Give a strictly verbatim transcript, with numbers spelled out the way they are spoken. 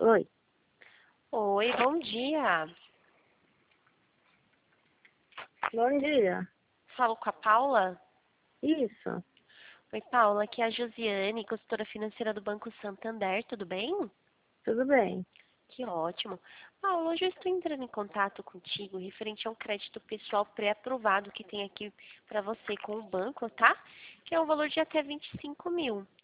Oi, Oi, bom dia. bom dia. Falo com a Paula? Isso, Oi, Paula, aqui é a Josiane, consultora financeira do Banco Santander, tudo bem? tudo bem. Que ótimo. Paula, hoje eu estou entrando em contato contigo referente a um crédito pessoal pré-aprovado que tem aqui para você com o banco, tá? Que é um valor de até vinte e cinco mil.